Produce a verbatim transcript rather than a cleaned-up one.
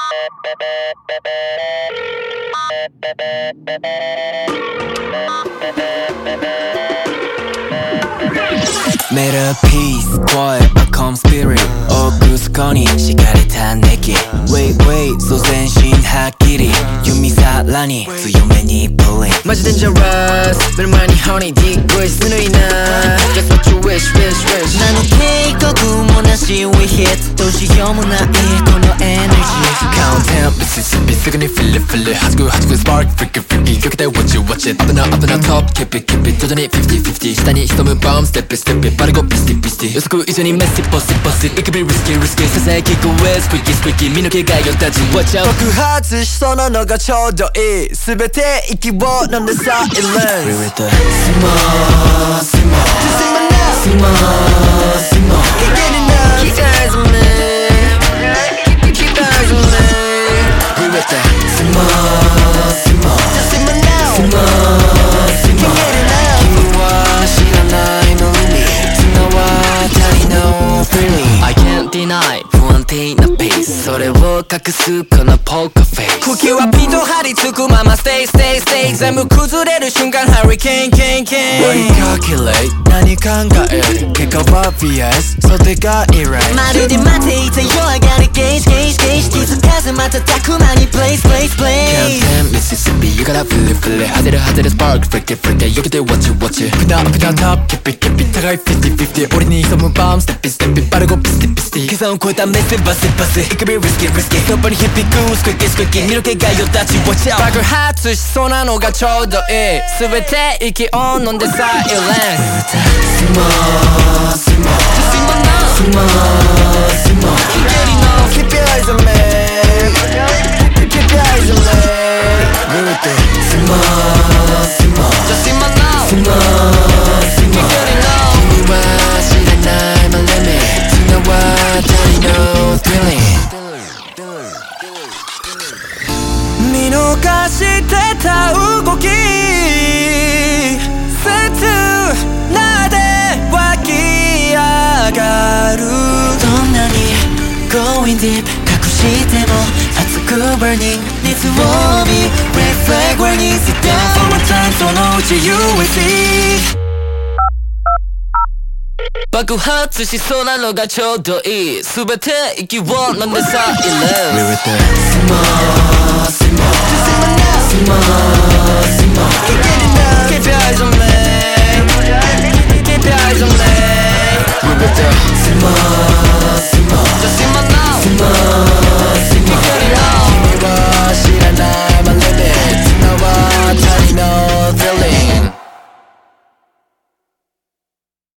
Made a peace, quiet, a calm spirit奥底に敷かれたネキ Wait, wait, そう全身はっきり弓さらに強めに pulling マジ dangerous 目の前に honey deep voice ぬるいな Just what you wish, wish, wish 何の警告もなし We hit どうしようもないこのエネルギー Count ten, Mississippi すぐに feel it, feel it はじくはじく spark, freaky, freaky 避けて watch it, watch it Up and up, up and up, top, keep it, keep it 徐々に fifty fifty 下に潜む bomb, step it, step it バレゴピスティピスティ予測以上にメッシポスポス It could be risky, risky ささやき go west, squeaky, squeaky 身の毛がよたち watch out 爆発しそうなのがちょうどいい全て息を飲んで silence We with the Simo, Simo Just Simo now Simo, Simo Can't get enough Keep your eyes on me Keep your eyes on me We with the Simo, Simo Just Simo now Simo, Simo Can't get enough 君は知らないのに綱は足りの feeling I can't deny 不安定なペースそれを隠すこのポーカーフェイス呼吸はピンと張り付くまま Stay stay stay 全部崩れる瞬間 Hurricane can can What you calculate 何考える結果は ブイエス 袖が erase まるで待っていた夜上がり Gauge gauge gauge 気づかず瞬く間に Place place place Count ten Mississippi You gotta feel it feel it 外れ外れ Spark freak it freak it 避けて watch it watch it Up and up and top Keep it keep it 互い fifty fifty 俺に潜む bomb Step it step it バルゴピスティピスティ計算を超えたメッセバセバセ It could be risky risky そばに響く squeaky squeaky 身の毛がよたち watch out 爆発しそうなのがちょうどいい全て息を飲んで silence Simo, Simo Just Simo now Simo, Simo Keep getting off Keep your eyes on me Keep your eyes on me We with it Simo, Simo Just Simo now Simo, Simo Keep getting off 君は知らない my limit 綱は足りの thrilling見逃してた動き切なで湧き上がるどんなに Going deep 隠しても熱く burning 熱を見 Red flag warning Sit down for a time そのうち You will see 爆発しそうなのがちょうどいい全て息を飲んで silence We with the Simo, Simo Just Simo now Simo, Simo Can't get enough Keep your eyes on me Keep your eyes on me We with the Simo